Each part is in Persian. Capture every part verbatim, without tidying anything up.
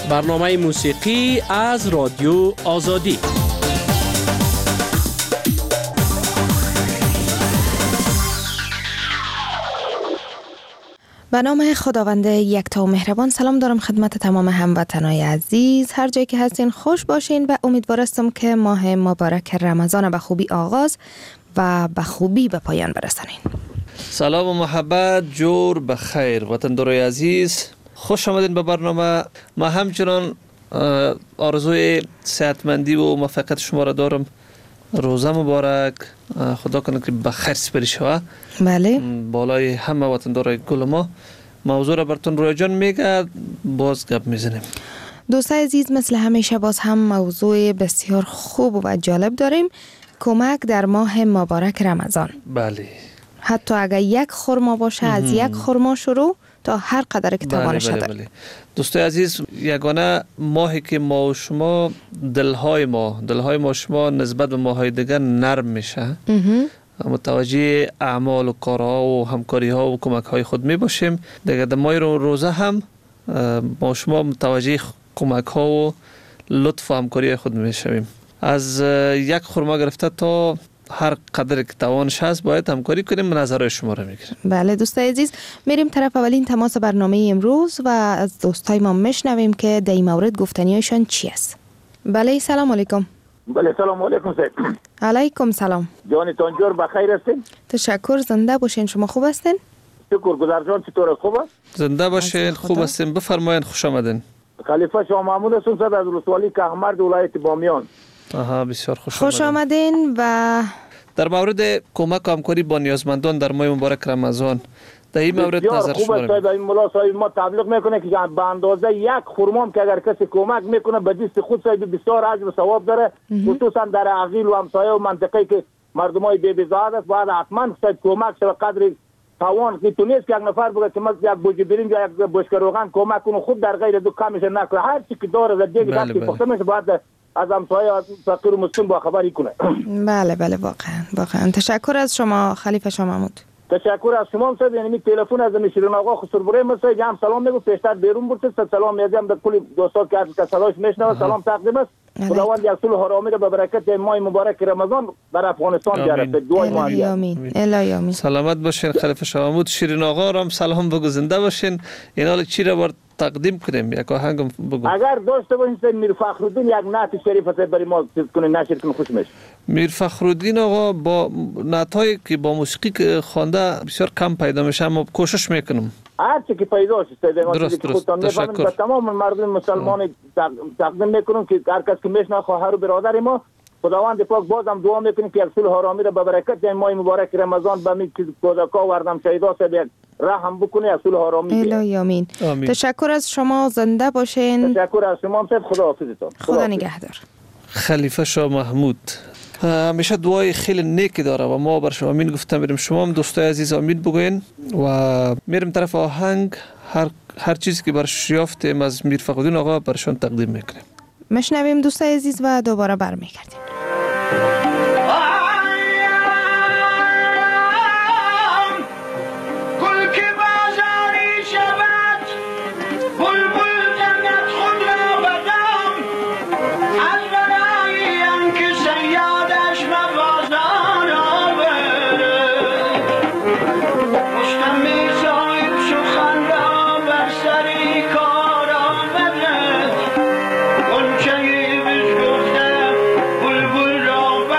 برنامه موسیقی از رادیو آزادی. به نام خداوند یکتا و مهربان. سلام دارم خدمت تمام هموطنای عزیز، هر جایی که هستین خوش باشین و امیدوار هستم که ماه مبارک رمضان به خوبی آغاز و به خوبی به پایان برسانین. سلام و محبت، جور بخیر وطندارای عزیز، خوش آمدین به برنامه. ما همچنان آرزوی صحتمندی و موفقیت شما را دارم. روزه مبارک، خدا کنه که بخیر سپری شوه. بله، بالای همه وطندارای گل ما. موضوع را براتون رویا جان میگه، باز گپ میزنیم. دوستای عزیز، مثل همیشه باز هم موضوع بسیار خوب و جالب داریم. کمک در ماه مبارک رمضان. بله، حتی اگر یک خرما باشه، از یک خرما شروع تا هر قدر که توانش بله، داره. بله. دوستای عزیز، یگانه ماهی که ما و شما دلهای ما دلهای ما شما نسبت به ماهای دیگر نرم میشه، متوجه اعمال و کارها و همکاری ها و کمک های خود می باشیم. دیگه در ماه روزه هم ما شما متوجه کمک ها و لطف و همکاری خود می شویم. از یک خرما گرفته تا هر قدر که توانش هست باید همکاری کنیم. نظرهای شما رو میگیریم. بله دوستای عزیز، میریم طرف اولین تماس برنامه امروز و از دوستای ما میشنویم که در این مورد گفتنیایشان چی است. بله، سلام علیکم. بله، سلام علیکم سید. علیکم سلام. جانتان جور بخیر هستین؟ تشکر، زنده باشین. شما خوب هستین؟ شکر گزار جان، چطور خوبه؟ زنده باشین، خوب هستین، بفرمایید، خوش آمدین. خلیفه شاه محمود هستم صد از ولسوالی کهمرد ولایت بامیان. آها، بسیار خوش, خوش آمدین. و در مورد کمک و همکاری با نیازمندان در ماه مبارک رمضان، در این مورد نظر شما رو بسیار خوب. این ملا صاحب ما تبلیغ میکنه که به اندازه یک خرما که اگر کسی کمک میکنه به دست خود صاحب بسیار اجر و ثواب داره، خصوصا در عقیل و همسایه و منطقه‌ای که مردمای بی بزاعت است. باید حتما صاحب کمک شه قدر توان که تو نیست که یک نفر بگه که من یک بوجه برنج یا یک بشکه روغن کمک کنه، خود در غیر دو کمش نکنه. هر چی که داره در دیگه دست که پخته میشه باید از همسایه فقیر و مسکین با خبری کنه. بله بله، واقعا واقعا تشکر از شما خلیفه شاه محمود. تشکر از شما صاحب. یعنی می تلفن از شیرین آقا خسروبره مسای جام سلام میگم، پیشتر بیرون برد سلام میگم به کل دوستا که از صداش میشنوه سلام تقدیم است. خداوند یک سال حرامی را به برکت ماه مبارک رمضان بر افغانستان بیاره. دعای ما آمین. الهی آمین. سلامت باشین خلیفه شاه محمود. شیرین آقا را هم سلام بگو، زنده باشین. اینا چی را بر تقدیم کنیم؟ یک آهنگ بگو. اگر داشته باشین میر فخرالدین یک نعت شریف است برای ما چیز کنین، نشر کنین، خوش میشه. میر فخرالدین آقا با نعتایی که با موسیقی خوانده بسیار کم پیدا میشه، اما کوشش میکنم هر چی که پیدا شد. درست درست. تشکر. به تمام مردم مسلمان تقدیم میکنم که هر کس که میشناسه خواهر و برادر ما، خداوند پاک بازم دعا میکنیم که یک سال حرامی را به برکت این ماه مبارک رمضان به می کوزاکا و اردم شهیدا صاحب رحم بکنه، یک سال حرامی. الهی آمین. تشکر از شما، زنده باشین. تشکر از شما صاحب، خدا حافظتون. خدا نگهدار. خلیفه شاه محمود همیشه دعای خیلی نیکی داره و ما بر شما امین گفتم بریم. شما هم دوستای عزیز امین بگوین و میریم طرف آهنگ. هر هر چیزی که برش یافتیم از میر فخرالدین آقا برشان تقدیم میکنیم. مشنویم دوستای عزیز و دوباره برمیگردیم. گفته بلبل را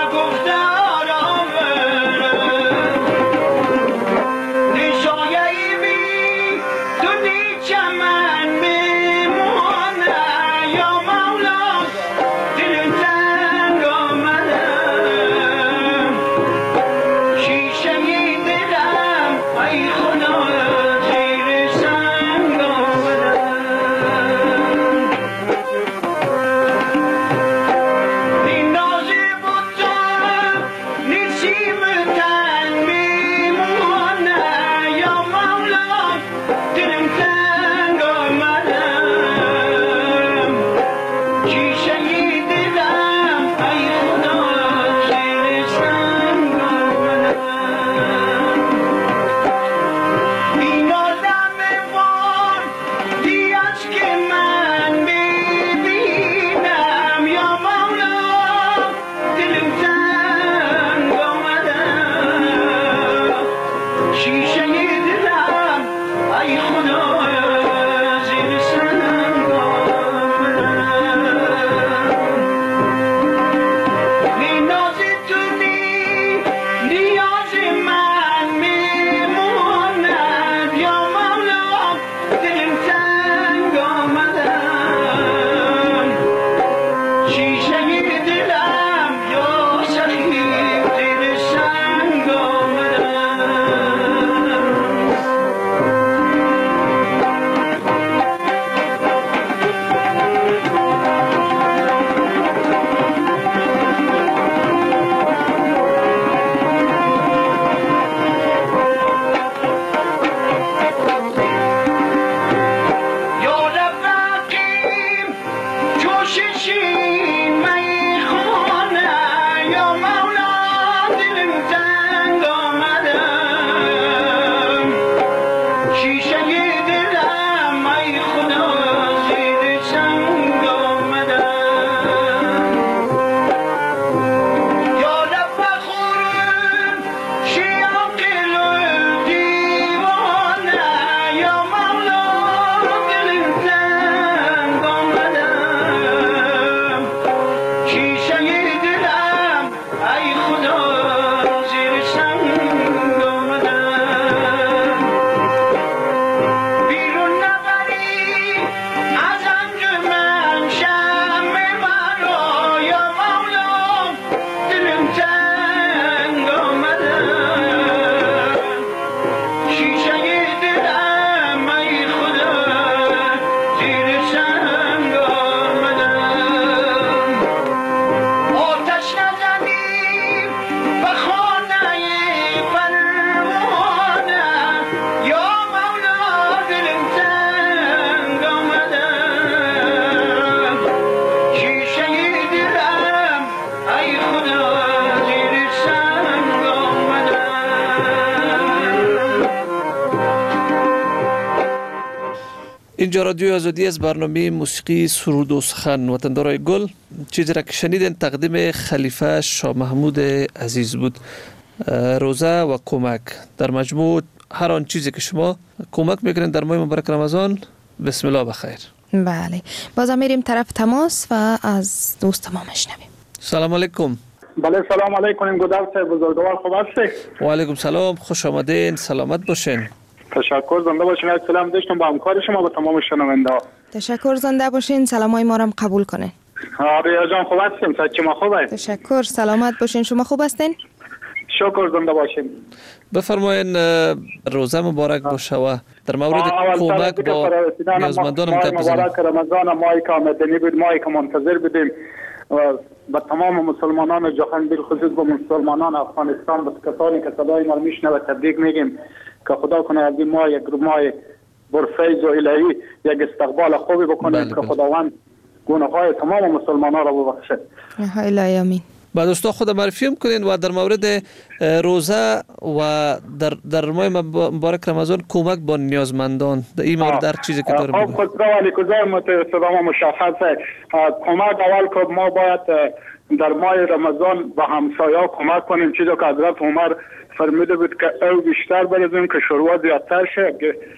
اینجا رادیو آزادی از برنامه موسیقی سرود و سخن وطندارای گل. چیزی را که شنیدین تقدیم خلیفه شاه محمود عزیز بود. روزه و کمک در مجموع هر آن چیزی که شما کمک میکنین در ماه مبارک رمضان، بسم الله بخیر. بله، بازم میریم طرف تماس و از دوست ما میشنویم. سلام علیکم. بله سلام علیکم گودرز بزرگوار، خوب هستی؟ و علیکم سلام، خوش آمدین، سلامت باشین. تشکر، زنده باشین. یک سلام داشتم با همکار شما، با تمام شنونده ها. تشکر، زنده باشین، سلامای ما رو قبول کنین. آره جان خوب هستیم، صحت شما خوبه؟ تشکر، سلامت باشین. شما خوب هستین؟ شکر، زنده باشین. بفرمایین. روزه مبارک باشه و در مورد کمک با نیازمندان ماه مبارک رمضان، ماهی که مدنی بود، ماهی که منتظر بودیم و با تمام مسلمانان جهان، بالخصوص با مسلمانان افغانستان، با کسانی که صدای ما میشنوه تبریک میگیم که خدا کنه از این ماه یک ماه برفیض و الهی یک استقبال خوبی بکنه که خداوند گناههای تمام مسلمانان را ببخشه. الهی آمین. بعد دوستا خود معرفی میکنین و در مورد روزه و در در ماه مبارک رمضان کمک با نیازمندان در این مورد در چیزی که داره بگم. خب خداوند کجای متأسفانه مشخصه کمک اول که ما باید در ماه رمضان به همسایه‌ها کمک کنیم، چیزی که حضرت عمر فرموده بود که او بیشتر بریزیم که شروع زیادتر شه،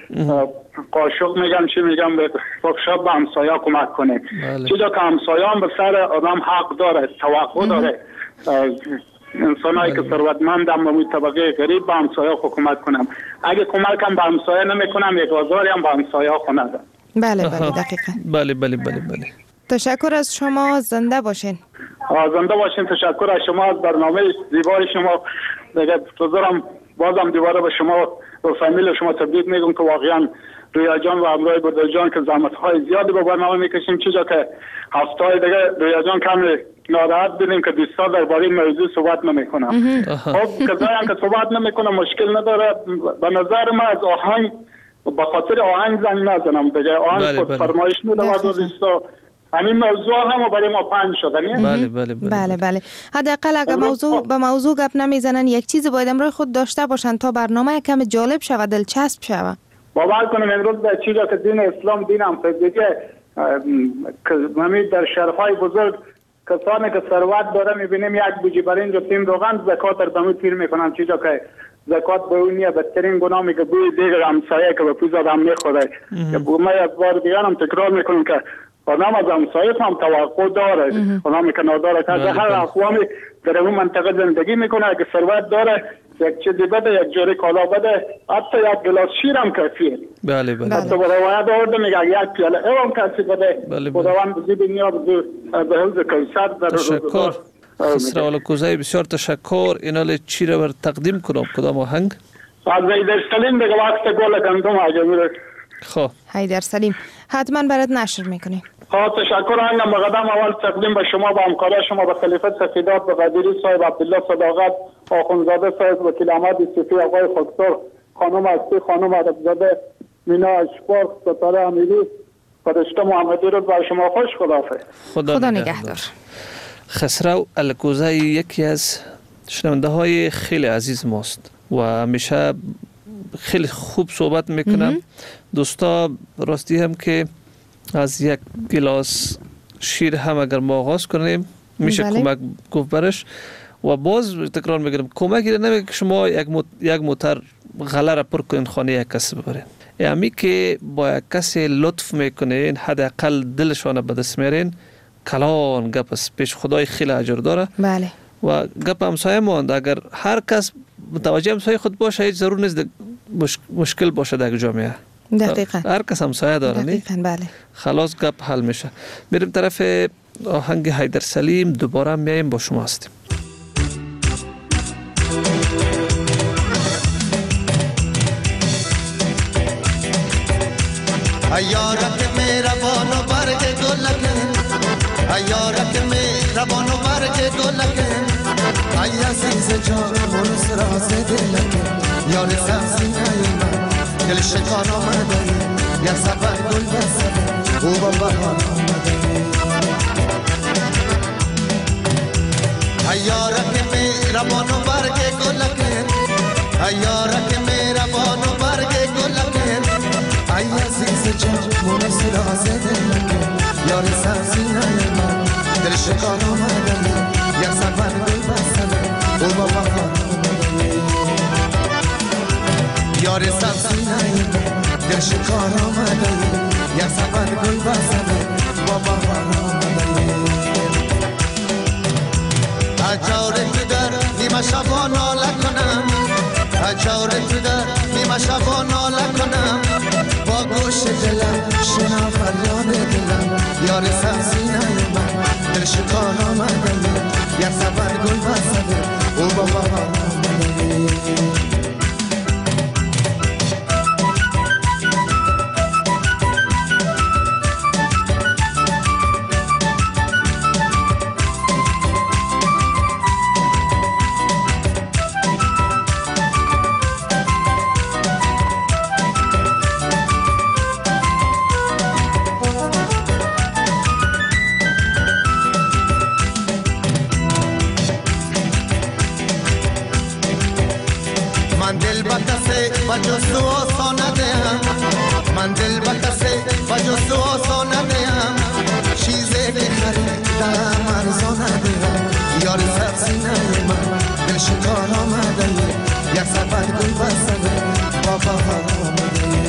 قاشق میگم چی میگم به شب به همسایه‌ها کمک کنیم. چیزی که همسایه‌ها به سر آدم حق داره، توقع داره. انسانایی که ثروتمندن و طبقه غریب به همسایه‌ها کمک کنم. اگه کمک هم به همسایه نمیکنم، یک آزاری هم به همسایه‌ها خونه ده. بله بله دقیقاً. بله بله بله بله. تشکر از شما، زنده باشین. زنده باشین. تشکر از شما، از برنامه زیبای شما. دیگه بذارم بازم دوباره به شما و فامیل شما تبریک میگم که واقعا رویا جان و همراه بردر جان که زحمت های زیادی با برنامه میکشیم، چیزا که هفته های دیگه رویا جان کم ناراحت بودیم که دوستا درباره این موضوع صحبت نمیکنم. خب کسایی هم که صحبت نمیکنه مشکل نداره. به نظر من از آهنگ به خاطر آهنگ زنگ نزنم دیگه. آهنگ خود فرمایش میده و دوستا همین موضوع هم برای ما پنج شده. بله بله بله بله. حداقل اگه موضوع به موضوع گپ نمیزنن یک چیز باید امروز خود داشته باشن تا برنامه کم جالب شود، دلچسب شود. باور کنیم امروز به چیزی که دین اسلام دین هم دیگه که همین در شهرهای بزرگ کسانی که ثروت داره میبینیم یک بوجی برنج و تیم روغن زکات رو بهمون پیر میکنن، چیزی که زکات به اون نیه بدترین گناه میگه بوی دیگر همسایه که به پوز آدم میخوره. ما یک بار دیگر هم تکرار میکنیم که آدم از همسایه هم توقع داره، آدمی که نداره که هر اقوامی در اون منطقه زندگی میکنه، اگه ثروت داره یک چیزی بده، یک جوری کالا بده، حتی یک گلاس شیر هم کافیه. بله بله. حتی به روایت آورده میگه یک پیاله او هم کسی بده. خداوند بزی دنیا به حوض کوثر در تشکر. خسرو الکوزی بسیار تشکر. اینال چی را بر تقدیم کنم؟ کدام آهنگ؟ از حیدر سلیم دیگه وقت گل گندم عجبی. خب حیدر سلیم حتما برات نشر میکنیم. ها تشکر. آهنگم بقدم اول تقدیم به شما، به همکار شما، به خلیفه سفیدات، به قدیری صاحب، عبدالله صداقت، آخونزاده صاحب، وکیل احمد صوفی، آقای خاکسار، خانم استی، خانم عربزاده، مینا اشپار، ستاره امیری، فرشته محمدی رو برای شما خوش. خداحافظ. خدا, خدا نگهدار. خسرو الکوزی یکی از شنونده های خیلی عزیز ماست و همیشه خیلی خوب صحبت میکنم. دوستا راستی هم که از یک گلاس شیر هم اگر ما آغاز کنیم میشه بله. کمک گفت برش. و باز تکرار میگم کمکی نمیگه که شما یک موت... یک موتر غله را پر کنین خانه یک کس ببرین. یعنی که با یک کسی لطف میکنین، حداقل دلشان به دست میارین، کلان گپ است، پیش خدای خیلی اجر داره. بله. و گپ همسایه ماند، اگر هر کس متوجه همسایه خود باشه هیچ ضرور نیست مش... مشکل باشه در جامعه. دقیقاً. هر کس همسایه داره. دقیقاً بله. خلاص گپ حل میشه. میریم طرف آهنگ حیدر سلیم، دوباره میایم با شما هستیم. ایارک مهربان و برگ گلکن، ایارک مهربان و برگ گلکن، ای عزیز جان منس راز دلکن، یار سبزینه من دل شکان آمده، یا سبر گل بسده او با بهان آمده. ایارک مهربان و برگ گلکن، ایارک مهربان و برگ گلکن، ای عزیز جامون سراز دلکه یار سبزینای من دل شکار آمده یک سفر گل بستده او با بهار آمده یار سبزینای من دل شکار آمده یک سفر گل بستده با بهار آمده اجار تو در نیمه شبا ناله کنم اجار تو در نیمه شبا ناله کنم با گوش دلم شنا فریاد دلم یار سبزینای من دل شکار آمده یک سفر گل بستده او با بهار آمده بجوز آسان ندیم من دل بکسه بجوز آسان ندیم چیزی که خریدم ارزان ندیم یار سبزینای من دل شکار آمده یک سفر گل بستده با بهار آمده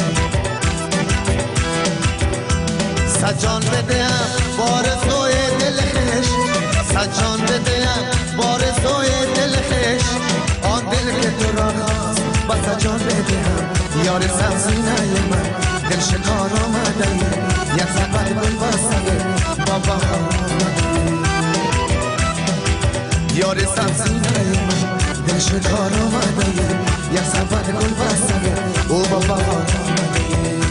سجان بدیم بارزوی دلخش سجان بدیم بارزوی دلخش آن دل که تو را خواست بس جان بدهم یار سبزینای من دل شکار آمده یک سفر گل بستده با بهار آمده یار سبزینای من دل شکار آمده یک سفر گل بستده او با بهار آمده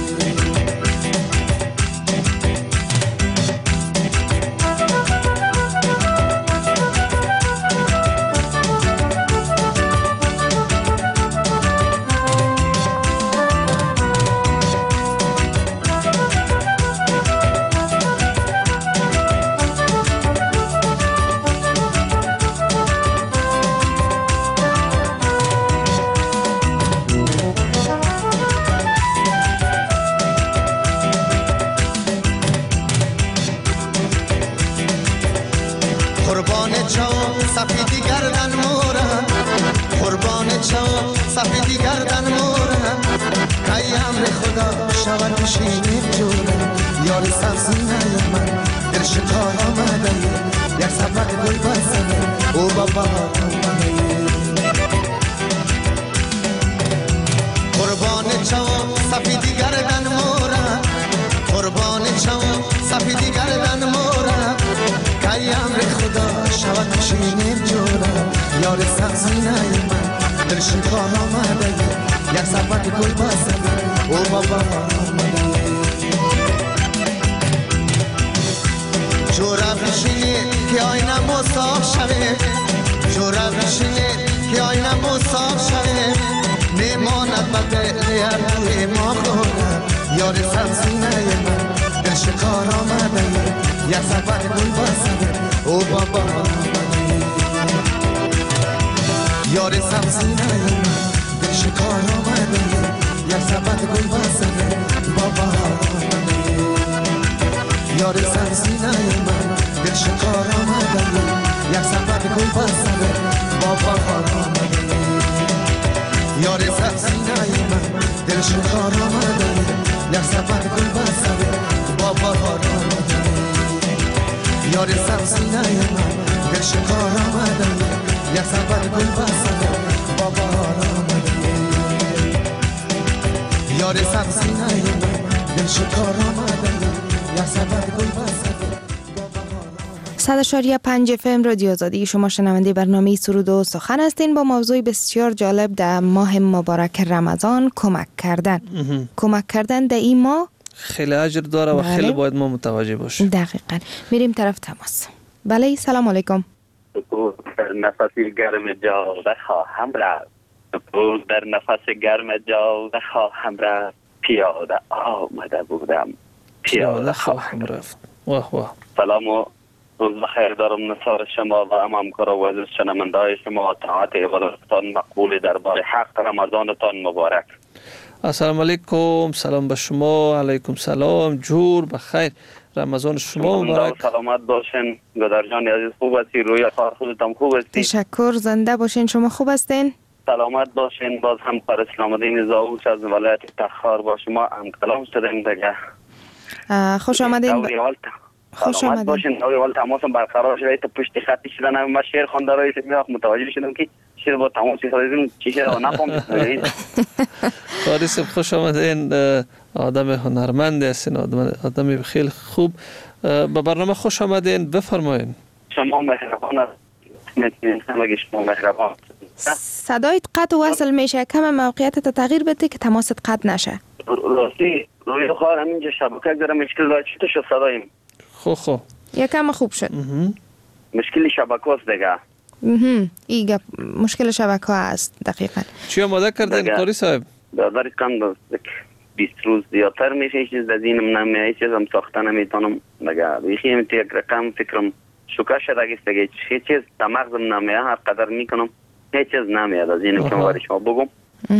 سفیدی گردن مورم قربان چاو سفیدی گردن مورم ای امر خدا شود نشینیم جورم یار سبزینای من دل شکار آمده یک سفر گل بستده او با بهار آمده قربان چاو سفیدی گردن مورم قربان چاو سفیدی گردن مورم ای امر خدا شود نشینیم جورم یار سبزینای من دل شکار آمده یک سفر گل بستده او با بهار آمده جورم نشینید که آینه مصاف شوه جورم نشینید که آینه مصاف شوه میماند به دل هر روی ما خورم یار سبزینای من دل شکار آمده یک سفر گل بستده او با بهار آمده یار سبزینای من دل شکار آمده یک سفر گل بستده با بهار آمده یار سبزینای من دل شکار آمده یک سفر گل بستده با بهار آمده یار سبزینای من دل شکار آمده یک سفر گل بستده با بهار آمده یار سبزینای من دل شکار آمده یک سفر گل بستده با بهار آمده یار سبزینای من دل شکار آمده یک سفر گل بستده با بهار آمده صد و شش و پنج اف ام رادیو آزادی. شما شنونده برنامه سرود و سخن هستین با موضوع بسیار جالب در ماه مبارک رمضان، کمک کردن. کمک کردن در این ماه خیلی اجر داره و خیلی باید ما متوجه باشیم. دقیقاً. میریم طرف تماس. بله سلام علیکم. در نفس گرم جاده خواهم رفت در نفس گرم جاده خواهم رفت پیاده آمده بودم پیاده خواهم رفت. واه واه. سلام و روز بخیر دارم نثار شما و همکار و عزیز شنونده‌های شما. طاعت عبادتتان مقبول دربار حق. رمضانتان مبارک. السلام علیکم. سلام به شما. علیکم سلام. جور بخیر. رمضان شما مبارک. سلامت باشین. گدر جان عزیز خوب هستی؟ روی کار خودتان خوب هستی؟ تشکر. زنده باشین. شما خوب هستین؟ سلامت باشین. باز هم پر اسلام الدین زاوش از ولایت تخار با شما هم کلام شدیم دیگه. خوش آمدین. خوش آمدین. باشین. نوی وال تماسم برقرار شده. تا پشت خطی شدن من شعر خوانده روی میاخ متوجه شدم که شعر با تماس سازیم چی شعر نفهمیدم. قاریس خوش آمدین. آدم هنرمند هستین. آدم آدم خیلی خوب. به برنامه خوش آمدین. بفرمایید. شما مهربان هستید. همه شما مهربان. صدایت قطع و وصل میشه. کم موقعیت تغییر بده که تماست قطع نشه. راستی روی خواهر همینجا شبکه داره مشکل داره. چی تو شد صداییم؟ خو خو یکم خوب شد. مشکل شبکه است دیگه. ایگه مشکل شبکه است دقیقا. چی آماده کردین قاری صاحب؟ دادر کم بیست روز زیادتر میشه. چیز در دینم نمیه. هیچ چیز هم ساخته نمیتونم دیگه. بیخی هم یک رقم فکرم شکر شده است دیگه. هیچ چیز در مغزم نمیه. هر قدر میکنم هیچ چیز نمیاد از اینم که ما شما بگم.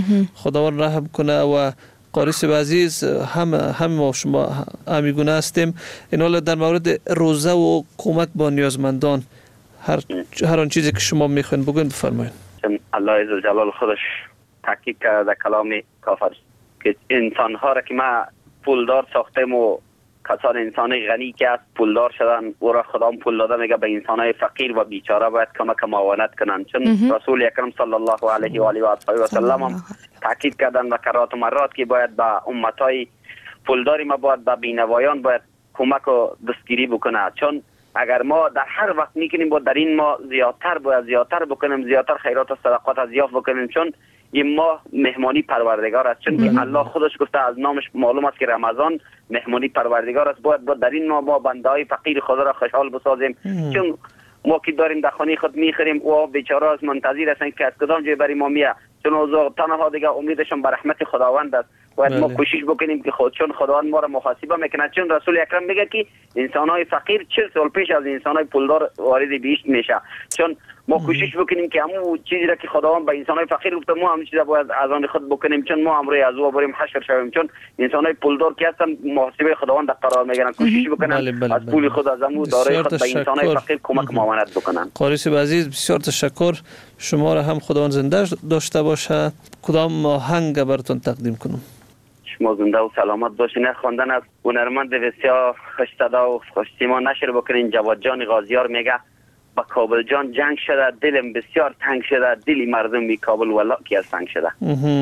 خداوند رحم کنه. و قاری صاحب عزیز هم هم ما شما همیگونه هستیم. این حال در مورد روزه و کمک با نیازمندان هر هر آن چیزی که شما میخواین بگین بفرمایید. الله عز جلال خودش تحقیق کرده در کلام کافر که انسان ها را که ما پولدار ساختیم و کسان انسان غنی که از پولدار شدن او را خدا پول داده میگه به انسان های فقیر و بیچاره باید کمک معاونت کنن. چون رسول اکرم صلی الله علیه و آله و آله و سلم هم تاکید کردن و کرات و مرات که باید به امت های پولداری ما باید به بینوایان باید کمک و دستگیری بکنه. چون اگر ما در هر وقت میکنیم با در این ما زیادتر باید زیادتر بکنیم، زیادتر خیرات و صدقات از یافت بکنیم. چون این ماه مهمانی پروردگار است. چون الله خودش گفته از نامش معلوم است که رمضان مهمانی پروردگار است. باید با در این ماه ما بنده های فقیر خدا را خوشحال بسازیم. چون ما که داریم در خانه خود میخوریم او بیچاره از منتظر هستن که از کدام جای برای ما میاد. چون اوضاع تنها دیگه امیدشون به رحمت خداوند است. باید ما کوشش بکنیم که خود چون خداوند ما را محاسبه میکنه. چون رسول اکرم میگه که انسان‌های فقیر چهل سال پیش از انسان‌های پولدار وارد بهشت میشه. چون ما کوشش بکنیم که همون چیزی را که خداوند به انسان‌های فقیر گفته ما هم چیزا باید از آن خود بکنیم. چون ما امروز از او بریم حشر شویم. چون انسان‌های پولدار که هستن محاسبه خداوند قرار میگیرن. کوشش بکنن بله بله از پول خود از همون دارای خود به انسان‌های فقیر کمک معاونت بکنن. قاری صاحب عزیز بسیار تشکر. شما را هم خداوند زنده داشته باشه. کدام آهنگ براتون تقدیم کنم؟ شما زنده و سلامت باشین. خواندن از هنرمند بسیار خوش صدا و خوش سیما نشر بکنین. جواد جان غازیار میگه با کابل جان جنگ شده دلم بسیار تنگ شده دلی مردم بی کابل ولاکی از سنگ شده.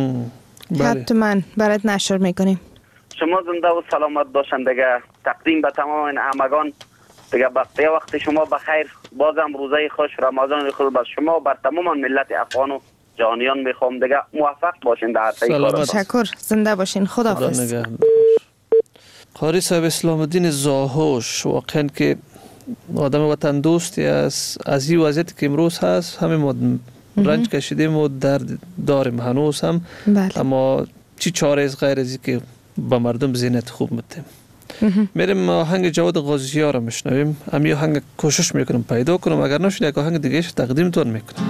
حتما برات نشر میکنیم. شما زنده و سلامت باشن دیگه. تقدیم به تمام این همگان دیگه. بقیه وقت شما بخیر. بازم روزه خوش رمضان خوش بر شما بر تمام ملت افغان و جانیان میخوام دیگه. موفق باشین در هر کار. تشکر. زنده باشین. خداحافظ. قاری صاحب اسلام الدین زاهوش واقعا که آدم وطن دوستی است. از این وضعیتی که امروز هست همه ما رنج کشیدیم و درد داریم هنوز هم. بله. اما چی چاره از غیر از که با مردم ذهنیت خوب میدیم. میریم آهنگ جواد غازیار رو میشنویم. امی آهنگ کوشش میکنم پیدا کنم. اگر نشد یک آهنگ دیگه اش تقدیم تون میکنم.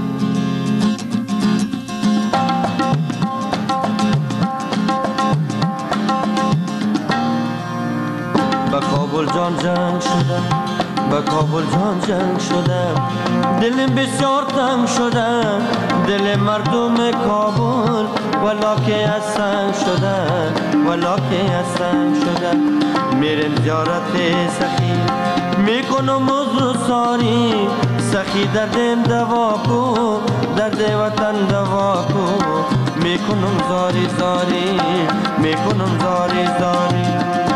با کابل جان جنگ شده با کابل جان جنگ شده دلم بسیار تنگ شده دل مردم کابل ولاکی از سنگ شده ولاکی از سنگ شده. میرم زیارت سخی میکنم عذر و ساری سخی دردم دوا کو درد وطن دوا کو میکنم زاری زاری میکنم زاری زاری.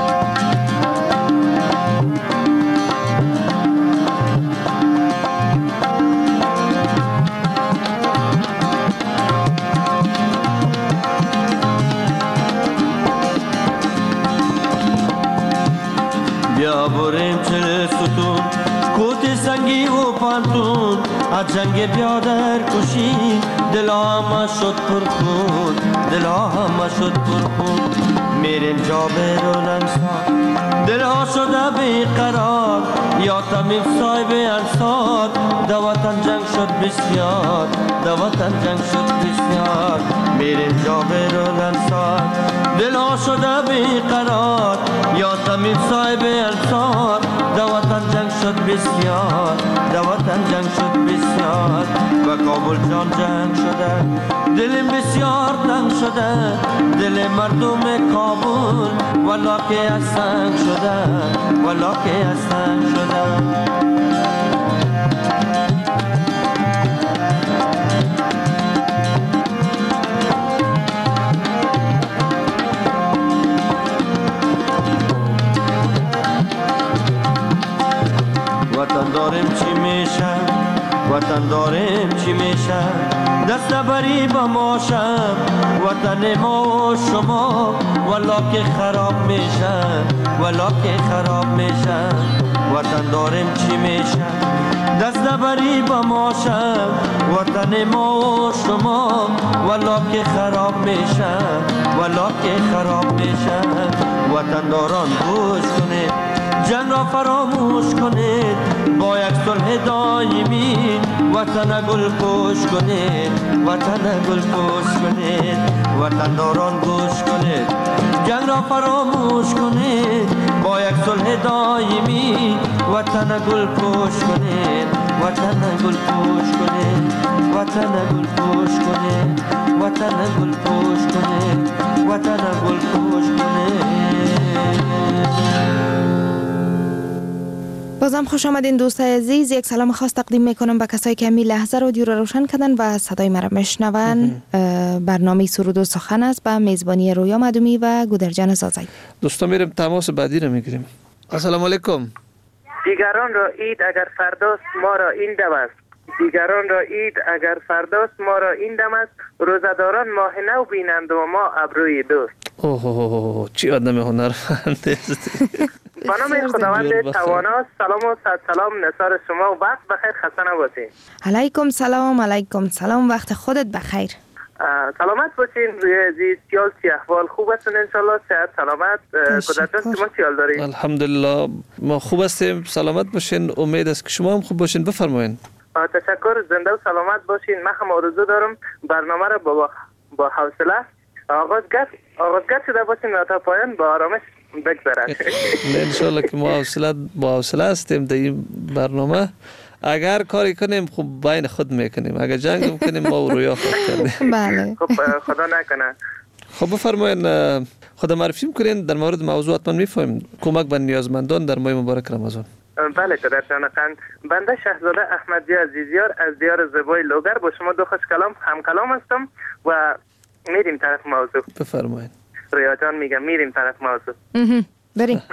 بیا بریم چل ستون کوت سنگی و پانتون از جنگ بیا در کشی دلا همه شد پر خون دلا همه شد پر خون. میریم جابر و لنگسار دلها شده بیقرار یا تمیم صاحب انصار در وطن جنگ شد بسیار در وطن جنگ شد بسیار میریم جابر و انصار دلها شده بیقرار یا تمیم صاحب انصار در وطن جنگ شد بسیار در وطن جنگ شد بسیار و کابل جان جنگ شده دلم بسیار تنگ شده دل مردم کابل والا که از سنگ شده والا که از سنگ شده وطن داریم چی میشه وطن داریم چی میشه دست بری با ماشم وطن ما و شما والا که خراب میشه والا که خراب میشه وطن داریم چی میشه دست بری با ماشم وطن ما و شما والا که خراب میشه والا که خراب میشه وطن داران گوش کنید جنگ را فراموش کنید با یک صلح دائمی وطن گل پوش کنید وطن گل پوش کنید وطن داران گوش کنید جنگ را فراموش کنید با یک صلح دائمی وطن گل پوش کنید وطن گل پوش کنید وطن گل پوش کنید وطن گل پوش کنید وطن گل پوش کنید. بازم خوش آمدین دوستای عزیز. یک سلام خاص تقدیم میکنم به کسایی که همین لحظه رادیو رو روشن کردن و صدای مرا میشنون. برنامه سرود و سخن است به میزبانی رویا مدومی و گودرجان زازایی. دوستان میریم تماس بعدی رو میگیریم. السلام علیکم. دیگران را اید اگر فرداست ما را این دم است. دیگران را اید اگر فرداست ما را این دم است. روزداران ماه نو بینند و ما ابروی دوست. اوه چی آدم هنرمند است. با نام خداوند توانا. سلام و صد سلام نثار شما و وقت بخیر. خسته نباشین. علیکم سلام. علیکم سلام. وقت خودت بخیر. سلامت باشین روی عزیز. چیال چی احوال؟ خوب هستین انشالله؟ صحت سلامت. کدرجان شما چیال دارین؟ الحمدلله ما خوب هستیم. سلامت باشین. امید است که شما هم خوب باشین. بفرمایین. تشکر. زنده و سلامت باشین. من هم آرزو دارم برنامه را با با حوصله آغازگر آغازگر شده باشین و تا پایان با آرامش بگذرد. انشالله که ما حوصله با حوصله هستیم در این برنامه. اگر کاری کنیم خب بین خود میکنیم، اگر جنگ کنیم ما رویا خود کردیم. بله. خب خدا نکنه. خب بفرمایین خدا معرفی میکنین در مورد موضوع حتما میفهمیم. کمک به نیازمندان در ماه مبارک رمضان. بله کدرجان قند. بنده شهزاده احمدی عزیزیار از دیار زیبای لوگر با شما دو خوش کلام هم کلام هستم و میریم طرف موضوع. بفرمایین. رویا جان میگم میریم طرف موضوع. بریم.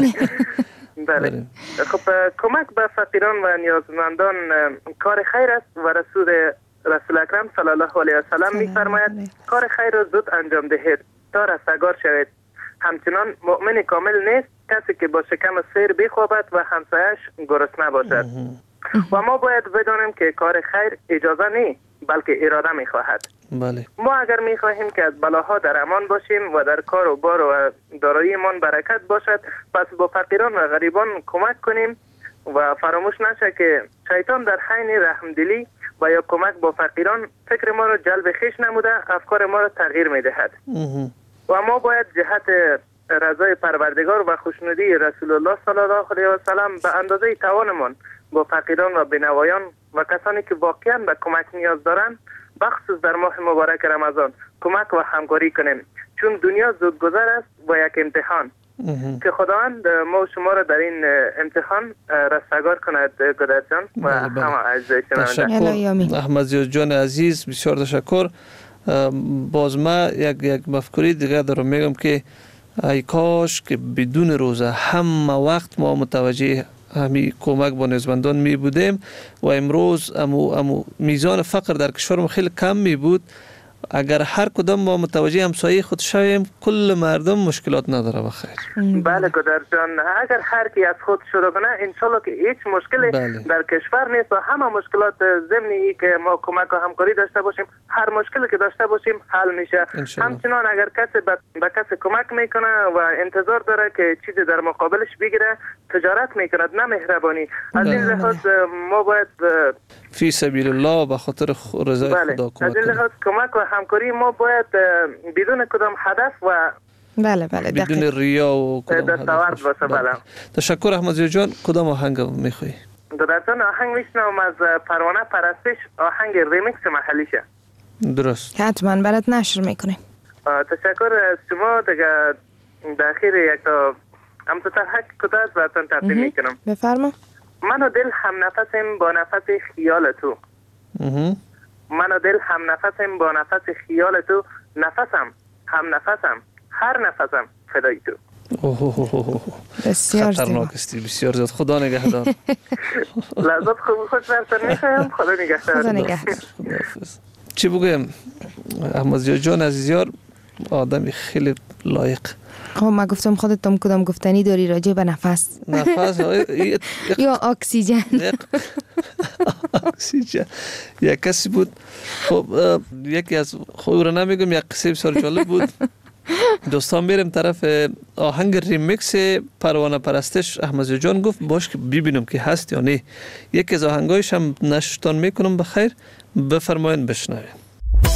بله. خب کمک به فقیران و نیازمندان کار خیر است و رسول رسول اکرم صلی الله علیه و سلم میفرماید کار خیر را زود انجام دهید تا رستگار شوید. همچنان مؤمن کامل نیست کسی که با شکم سیر بخوابد و همسایش گرسنه باشد. و ما باید بدانیم که کار خیر اجازه نیست بلکه اراده میخواهد. بله. ما اگر میخواهیم که از بلاها در امان باشیم و در کار و بار و داراییمان برکت باشد پس با فقیران و غریبان کمک کنیم و فراموش نشه که شیطان در حین رحمدلی و یا کمک با فقیران فکر ما را جلب خویش نموده افکار ما را تغییر میدهد. و ما باید جهت رضای پروردگار و خوشنودی رسول الله صلی الله علیه و سلم به اندازه توانمان با فقیران و بینوایان و کسانی که واقعا به کمک نیاز دارند بخصوص در ماه مبارک رمضان کمک و همکاری کنیم چون دنیا زود گذر است و یک امتحان که خداوند ما و شما را در این امتحان رستگار کند گدرجان و همه عزیزای شنونده. احمد جان عزیز بسیار تشکر. باز ما یک یک مفکوری دیگه دارم میگم که ای کاش که بدون روزه همه وقت ما متوجه همی کمک با نیازمندان می بودیم و امروز امو, امو میزان فقر در کشور ما خیلی کم می بود اگر هر کدام ما متوجه همسایه خود شویم کل مردم مشکلات نداره بخیر. بله گدر جان، اگر هر کی از خود شروع کنه انشالله که هیچ مشکلی بله. در کشور نیست و همه مشکلات ضمن ای که ما کمک و همکاری داشته باشیم، هر مشکلی که داشته باشیم حل میشه. همچنان اگر کسی به کسی کمک میکنه و انتظار داره که چیزی در مقابلش بگیره، تجارت میکند، نه مهربانی. از این لحاظ ما باید فی سبیل الله به خاطر رضای بله. خدا کمک از این لحاظ کمک و همکاری ما باید بدون کدام هدف و بله بله بدون ریا و کدام دستاورد باشه. بله. تشکر احمد جان. کدام آهنگ میخوایی؟ دادرجان آهنگ میشنم از پروانه پرستش، آهنگ ریمیکس محلیشه. درست. حتما برات نشر میکنیم. تشکر از شما. دیگه داخل یک تا هم تا حق کداست براتون تقدیم میکنم. بفرما. من و دل هم نفسیم با نفس خیال تو. من و دل هم نفسیم با نفس خیال تو، نفسم هم نفسم هر نفسم فدای تو. بسیار خطرناک استی، بسیار زیاد. خدا نگهدار. لحظات خوب خوش برسن میخوایم. خدا نگهدار. خدا نگهدار. چی بگویم؟ احمد جان عزیزیار آدمی خیلی لایق. خب ما گفتم خودت تم کدام گفتنی داری راجع به نفس؟ نفس یا اکسیژن؟ اکسیژن. یک کسی بود، خب یکی از خود رو نمیگم، یک قصه بسیار جالب بود. دوستان میرم طرف آهنگ ریمیکس پروانه پرستش. احمد جان گفت باش که ببینم که هست یا نه. یکی از آهنگایش هم نشتان میکنم. بخیر بفرمایید بشنوید.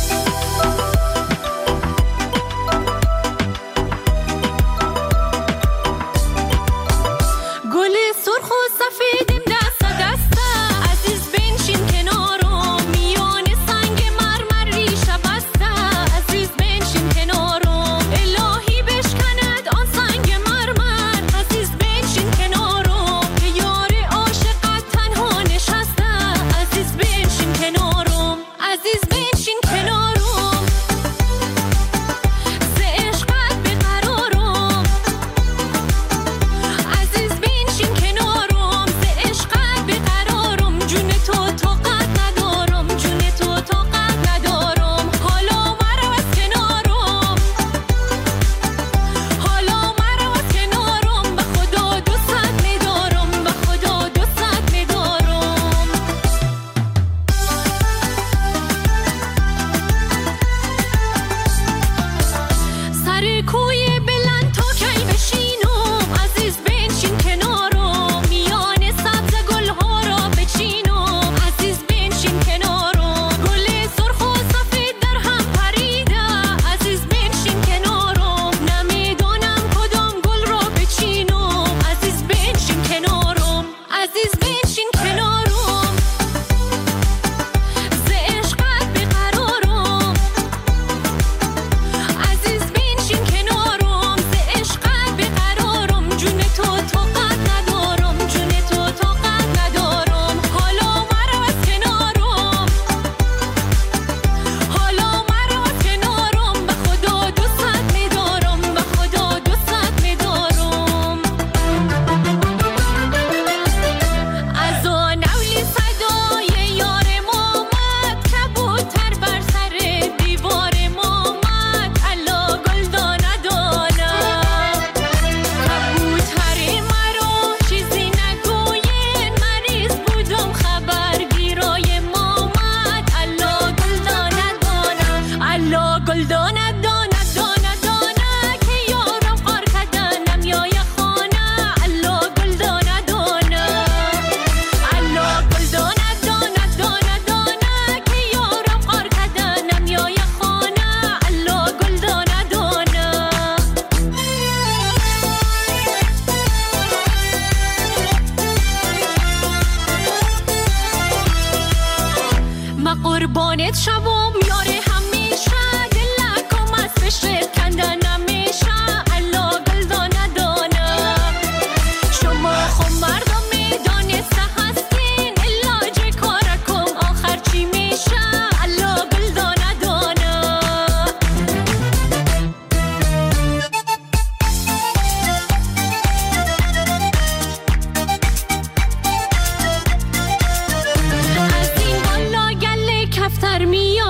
قربانت شوم یاره همیشه دلکم از فشر کنده نمیشه الا گل دانه دانه شما خو مردم میدانسته هستین علاج کارکم آخر چی میشه الا گل دانه دانه از این بالا گله کفتر میاد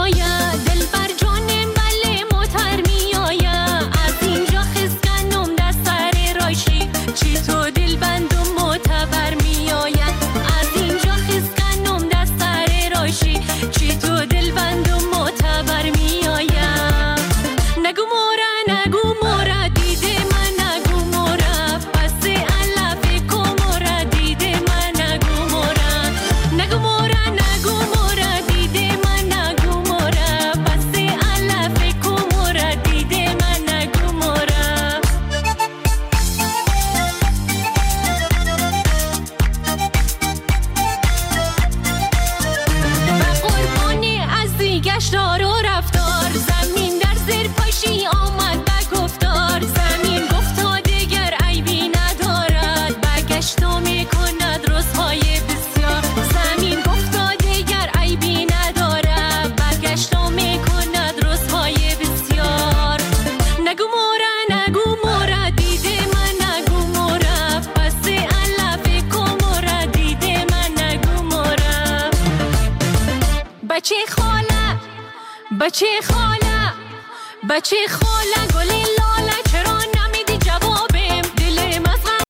بچه خاله بچه خاله گل لاله چرا نمیدی جوابم دل مزغم.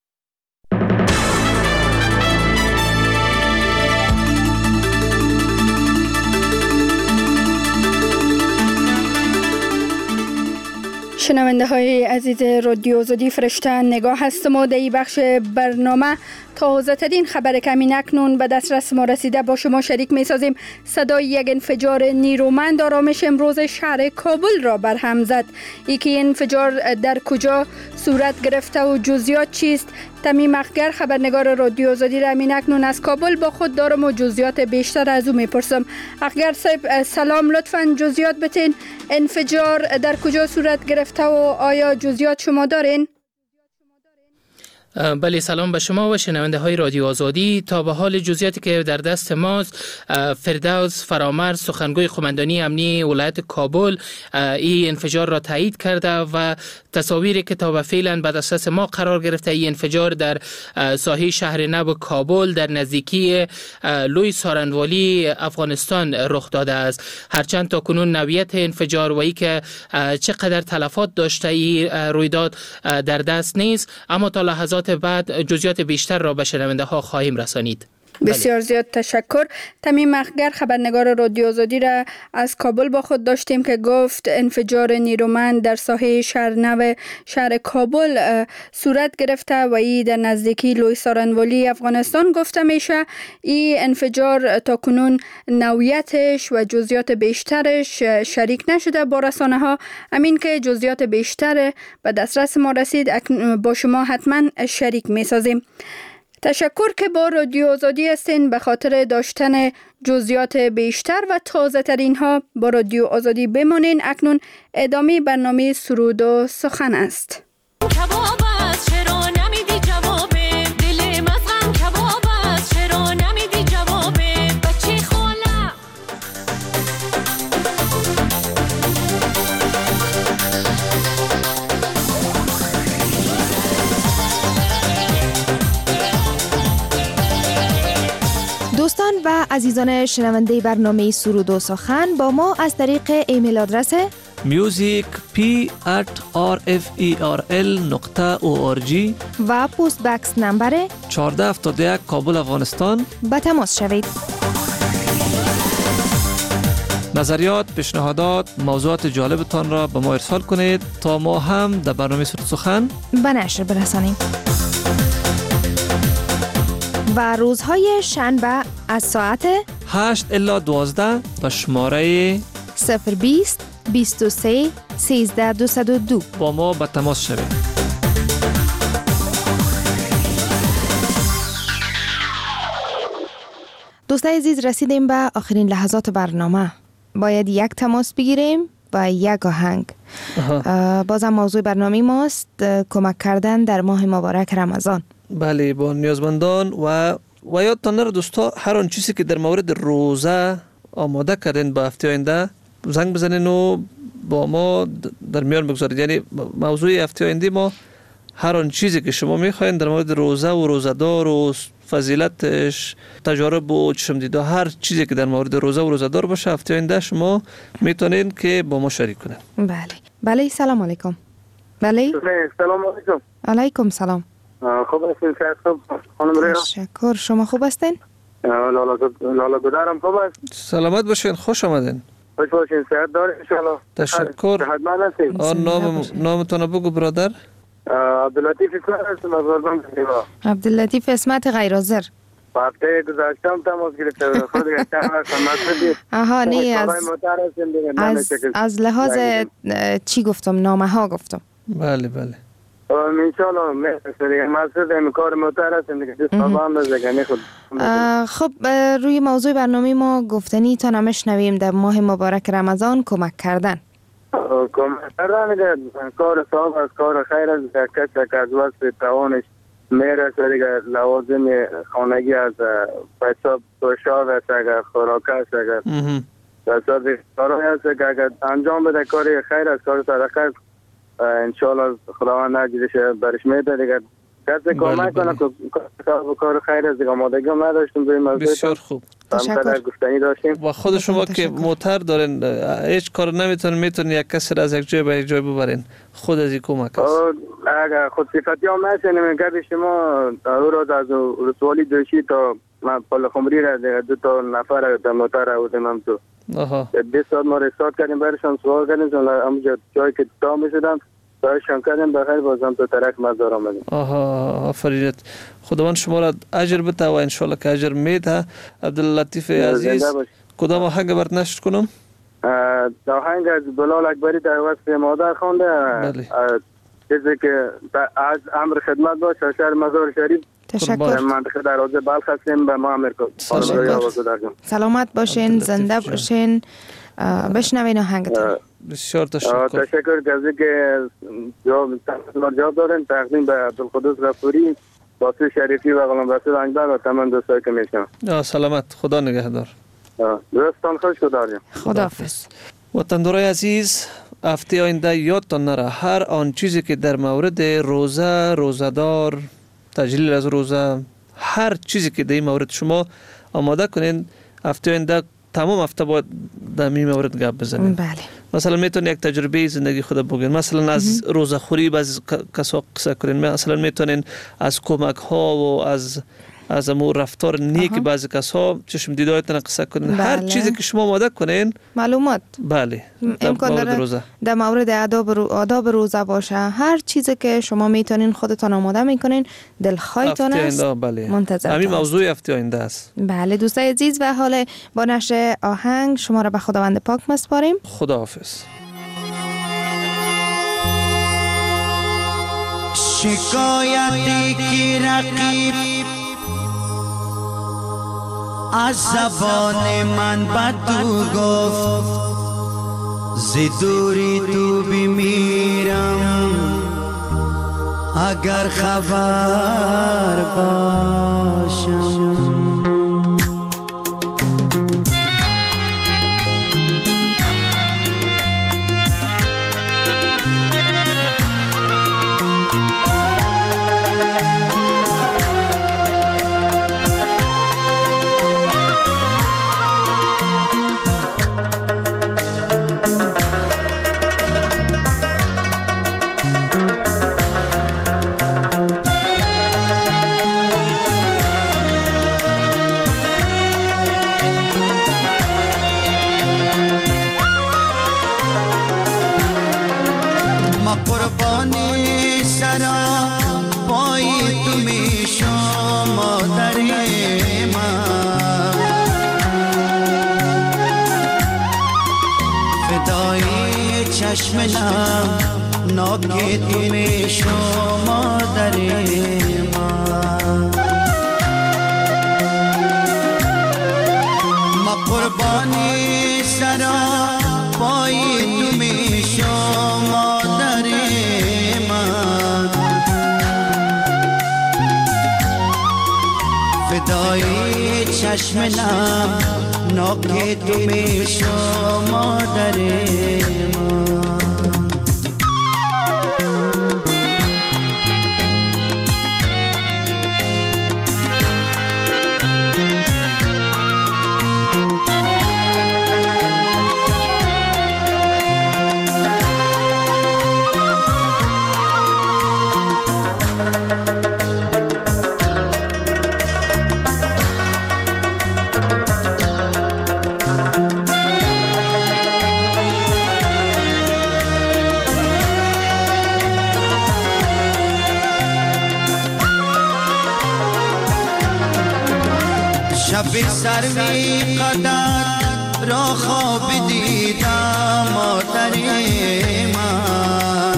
شنونده های عزیز رادیو آزادی فرشته نگاه هستم و در این بخش برنامه تازه ترین خبر که همین اکنون به دسترس ما رسیده با شما شریک می سازیم. صدای یک انفجار نیرومند آرامش امروز شهر کابل را برهم زد. یکی انفجار در کجا صورت گرفته و جزئیات چیست؟ تمیم اخگر خبرنگار رادیو آزادی را همین اکنون از کابل با خود دارم و جزئیات بیشتر از او میپرسم. اخگر صاحب سلام، لطفاً جزئیات بتین. انفجار در کجا صورت گرفته و آیا جزئیات شما دارین؟ بله، سلام به شما و شنونده های رادیو آزادی. تا به حال جزئیاتی که در دست ماست، فردوس فرامرز سخنگوی قماندانی امنیتی ولایت کابل این انفجار را تایید کرده و تصاویری که تا به فعلا به دسترس ما قرار گرفته این انفجار در ساحه شهر نو کابل در نزدیکی لوی سارنوالی افغانستان رخ داده است. هرچند تا کنون نوعیت انفجار و ای که چقدر تلفات داشته این رویداد در دست نیست، اما تا لحظات بعد جزئیات بیشتر را به شنونده ها خواهیم رسانید. بسیار زیاد تشکر. تمیم اخگر خبرنگار رادیو آزادی را از کابل با خود داشتیم که گفت انفجار نیرومند در ساحه شهر نو شهر کابل صورت گرفته و ای در نزدیکی لوی سارنوالی افغانستان گفته میشه. این انفجار تا کنون نوعیتش و جزئیات بیشترش شریک نشده با رسانه ها، امین که جزئیات بیشتر به دسترس ما رسید با شما حتما شریک می سازیم. تشکر که با رادیو آزادی هستین. به خاطر داشتن جزئیات بیشتر و تازه ترین ها با رادیو آزادی بمانین. اکنون ادامه برنامه سرود و سخن است. کباب است چرا نمیدی جوابم دل مزغم، کباب است چرا نمیدی جوابم بچه خاله. دوستان و عزیزان شنونده برنامه سرود و سخن با ما از طریق ایمیل آدرس music p at r f e r l نقطه او آر جی و پست بکس نمبر چهارده هفتاد و یک کابل افغانستان به تماس شوید. نظریات، پیشنهادات، موضوعات جالبتان را به ما ارسال کنید تا ما هم در برنامه سرود و سخن به نشر برسانیم. و روزهای شنبه از ساعت هشت الی دوازده به شماره صفر بیست بیست و سه سیزده دویست و دو با ما به تماس شوید. دوستان عزیز، رسیدیم به آخرین لحظات برنامه. باید یک تماس بگیریم و یک آهنگ. بازم موضوع برنامه ماست کمک کردن در ماه مبارک رمضان. بله، با نیازمندان و و یادتان نره دوستا، هر آن چیزی که در مورد روزه آماده کردین با هفته آینده زنگ بزنین و با ما در میان بگذارید. یعنی موضوع هفته آینده ما هر آن چیزی که شما میخواین در مورد روزه و روزدار و فضیلتش، تجارب و چشم دیده، هر چیزی که در مورد روزه و روزدار باشه هفته آینده شما میتونین که با ما شریک کنین. بله بله. سلام علیکم. بله سلام علیکم. علیکم سلام. خوب هستین صاحب؟ خانم ریا تشکر. شما خوب هستین؟ لالا لالا گدارم خوب است. سلامت باشین، خوش آمدین. خوش باشین، صحت دارین ان شاء الله. تشکر. صحتمند هستین؟ آن نام نامتون بگو برادر. عبداللطیف اسمت هستم از ورزان دیوا. عبداللطیف اسمت غیرحاضر. هفته گذشتم تماس گرفته بود. خود گشتم هستم. آها نه، از از از لحاظ چی گفتم؟ نامه ها گفتم. بله بله. ان شاء الله میرسه. مقصد این کار موتر هستم دیگه. دست بابام نزدگانی خود. خب روی موضوع برنامه ما گفتنی تا نمیشنویم در ماه مبارک رمضان کمک کردن. کمک کردن کار صاحب از کار خیر از کسی که از وقت توانش میرسه دیگه، لوازم خانگی از پیسا پوشاک است، اگر خوراک است، اگر پیسا کارهای است که اگر انجام بده کاری خیر از کار صدقه انشاءالله خداوند نجیرش برش میده دیگه. کسی کمک کنه که کار خیر است دیگه. آمادگی هم نداشتیم به این موضوع. بسیار خوب. همقدر گفتنی داشتیم. و خود شما که موتر دارین هیچ کار نمیتونین، میتونین یک کسی را از یک جای به یک جای ببرین، خود از این کمک است. اگر خود صفتی هم نشنیم گرد شما او روز از رسوالی دوشی تا پل خمری را دو تا نفر در موتر را بودیم هم تو بیست ساعت ما رستارت کردیم برشان سوال کردیم همونجا جایی که تا میشدم سوالشان کردیم بخیر بازم تو ترک مزدار آمدیم. آها آفرینت، خداوند شما را اجر بده و انشالله که اجر میده. عبداللطیف عزیز کدام آهنگ برات نشر کنم؟ آهنگ از بلال اکبری در وصف مادر خوانده، چیزی که از امر خدمت باش شهر مزار شریف. تشکر. منطقه در حوزه بلخ هستیم به ما امریکا. سلامت باشین، زنده باشین. بشنوین آهنگتون. بسیار تشکر. تشکر گزی که جواب جواب دارین تقدیم به عبدالقدوس غفوری، باسو شریفی و غلام رسول انگبر و تمام دوستایی که میشنم. سلامت، خدا نگهدار. دوستان خوش کداریم. خداحافظ. وطندارای عزیز، هفته آینده یادتان نره هر آن چیزی که در مورد روزه، روزدار، تجلیل از روزه، هر چیزی که در این مورد شما آماده کنین، هفته آینده تمام هفته باید در این مورد گپ بزنین. بله. مثلا میتونین یک تجربه زندگی خود بگین، مثلا از روزه خوری بعضی کسا قصه کنین، مثلا میتونین از کمک ها و از از امو رفتار نیک بعضی کسا چشم دیدایتون قصه کنین. بله. هر چیزی که شما آماده کنین معلومات. بله. امکان داره روزه. در مورد آداب رو... آداب روزه باشه، هر چیزی که شما میتونین خودتان آماده میکنین، دلخواهتان است. بله. منتظر. همین موضوع هفته آینده است. بله دوستای عزیز، و حال با نشر آهنگ شما را به خداوند پاک میسپاریم. خداحافظ. شکایتی کی رقیب از زبان من بدو گفت، زدوری تو بمیرم اگر خبر باشم. چشمم ناگه تو می شما در من، ما قربانی سرا پای تو می شما در من، فدای چشمم ناگه تو می شما در من. شب سروی قدر را خواب دیدم مادر من،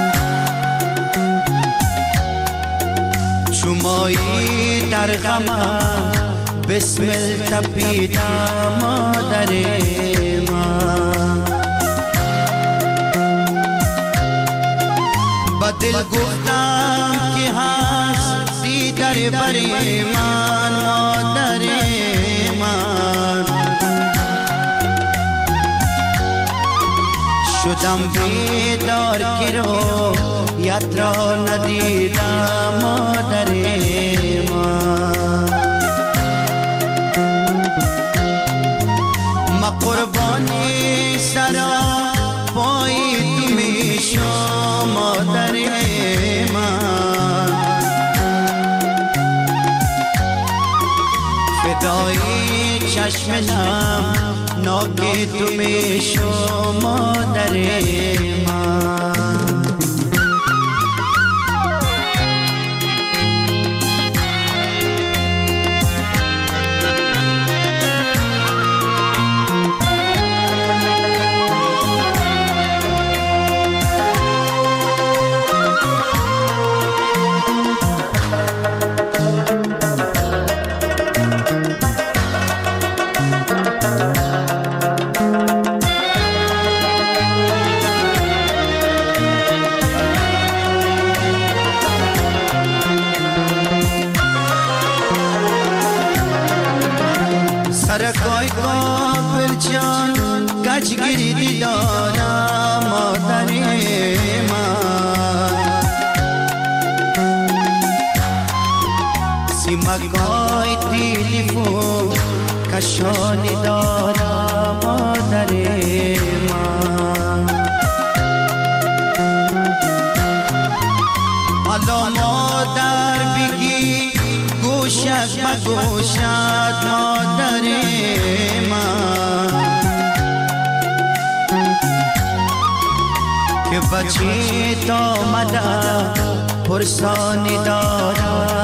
شمایی در غمم بسمل تپیدم مادر من، با دل گفتم که هستی در بر من مادر من، شدم بیدار که رو یت را ندیدم مادر من. سرا پای تو میشم مادر من فدای چشم نم ناک تو میشم مادر من سرکای کافر جان گچ گیری دارم مادر من سیمکای تیلیفون کشانی دارم مادر من حالا مادر بگی گوشت مگوشت مادر من که بچه تا مده پرسانی دارم